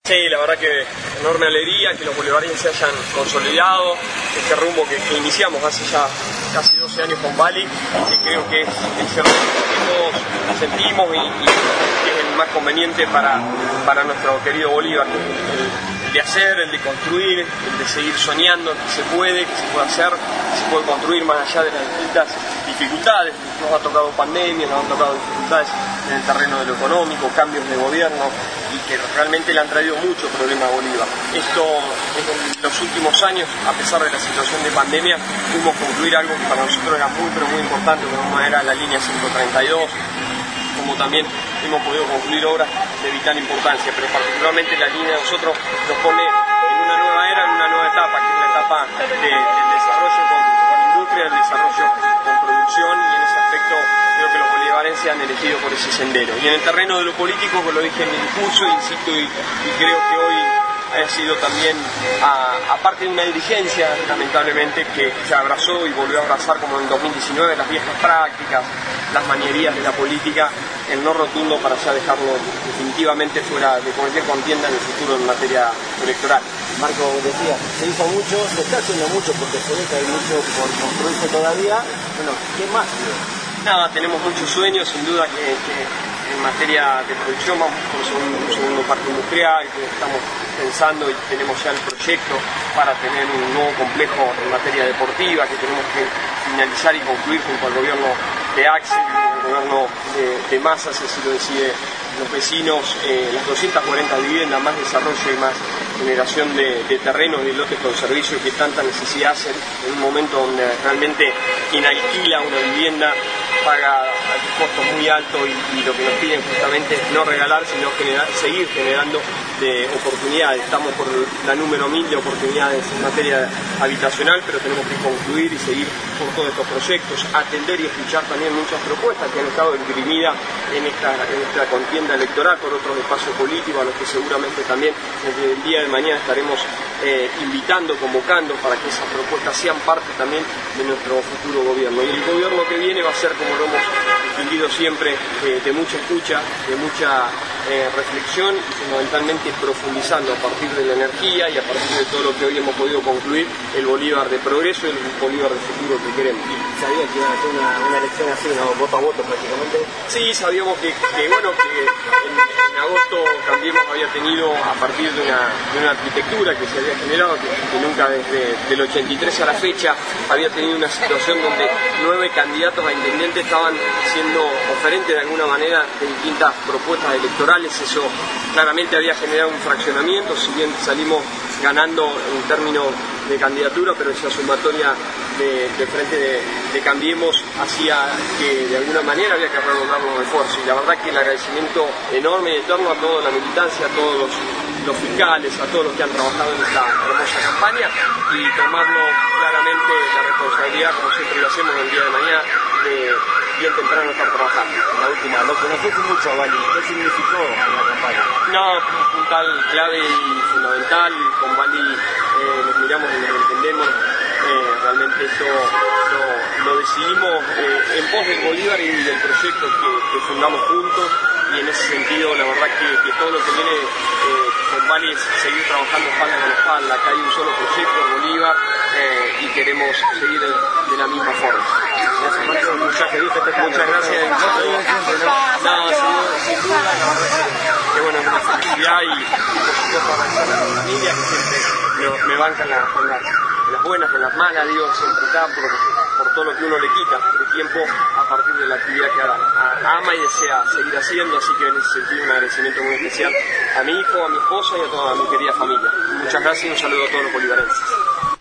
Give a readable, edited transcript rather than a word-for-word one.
Sí, la verdad que enorme alegría que los bolivarenses se hayan consolidado este rumbo que iniciamos hace ya casi 12 años con Bali, que creo que es el rumbo que todos sentimos y es el más conveniente para nuestro querido Bolívar, el de hacer, el de construir, el de seguir soñando que se puede hacer, que se puede construir más allá de las distintas dificultades. Nos ha tocado pandemia, nos han tocado dificultades en el terreno de lo económico, cambios de gobierno, y que realmente le han traído mucho problema a Bolívar. Esto, en los últimos años, a pesar de la situación de pandemia, pudimos concluir algo que para nosotros era muy importante, como era la línea 132, como también hemos podido concluir obras de vital importancia, pero particularmente la línea de nosotros nos pone en una nueva era, en una nueva etapa, que es la etapa del desarrollo con industria, del desarrollo con producción, y en ese aspecto creo que los bolivarenses han elegido por ese sendero. Y en el terreno de lo político, como lo dije en mi discurso, insisto, y creo que hoy ha sido también, aparte de una dirigencia, lamentablemente, que se abrazó y volvió a abrazar, como en 2019, las viejas prácticas, las mañerías de la política, el no rotundo para ya dejarlo definitivamente fuera de cualquier contienda en el futuro en materia electoral. Marco decía, se hizo mucho, se está haciendo mucho porque se ve que hay mucho por construirse todavía. Bueno, ¿qué más? Nada, tenemos muchos sueños, sin duda que en materia de producción vamos por un segundo parque industrial, que estamos pensando y tenemos ya el proyecto para tener un nuevo complejo en materia deportiva que tenemos que finalizar y concluir junto al gobierno de Axel, el gobierno de Massa, si así lo deciden los vecinos, las 240 viviendas, más desarrollo y más generación de terrenos y lotes con servicios que tanta necesidad hacen en un momento donde realmente quien alquila una vivienda paga costos muy altos y lo que nos piden justamente es no regalar, sino seguir generando oportunidades. Estamos por la número 1000 de oportunidades en materia habitacional, pero tenemos que concluir y seguir por todos estos proyectos, atender y escuchar también muchas propuestas que han estado esgrimidas en esta contienda electoral por otros espacios políticos, a los que seguramente también desde el día de mañana estaremos invitando, convocando para que esas propuestas sean parte también de nuestro futuro gobierno. Y el gobierno que viene va a ser, como lo hemos distinguido siempre, de mucha escucha, de mucha reflexión y fundamentalmente profundizando a partir de la energía y a partir de todo lo que hoy hemos podido concluir, el Bolívar de progreso y el Bolívar de futuro que queremos. ¿Sabían que iban a hacer una elección así, ¿no? Voto a voto prácticamente? Sí, sabíamos que en agosto Cambiemos había tenido, a partir de una arquitectura que se había generado, que nunca desde el 83 a la fecha había tenido una situación donde 9 candidatos a intendente estaban siendo oferentes de alguna manera de distintas propuestas electorales. Eso claramente había generado un fraccionamiento, si bien salimos ganando en términos de candidatura, pero esa sumatoria de frente de Cambiemos hacía que de alguna manera había que redoblar los esfuerzos, y la verdad que el agradecimiento enorme y eterno a toda la militancia, a todos los fiscales, a todos los que han trabajado en esta hermosa campaña, y tomarlo claramente la responsabilidad, como siempre lo hacemos el día de mañana, de bien temprano estar trabajando. La última, lo conociste mucho a Bali, ¿qué significó la campaña? No, puntal, clave y fundamental. Con Bali nos miramos y nos entendemos. Realmente esto lo decidimos en pos del Bolívar y del proyecto que fundamos juntos, y en ese sentido la verdad que todo lo que viene con Bali es seguir trabajando espalda con espalda. Acá hay un solo proyecto, el Bolívar, y queremos seguir de la misma forma. Muchas gracias. No, sin duda, la verdad que bueno, es una felicidad, y por supuesto agradecer a la familia que siempre me bancan en las buenas, en las malas, digo, siempre está por todo lo que uno le quita de tiempo a partir de la actividad que ama y desea seguir haciendo. Así que en ese sentido un agradecimiento muy especial a mi hijo, a mi esposa y a toda mi querida familia. Muchas gracias y un saludo a todos los bolivarenses.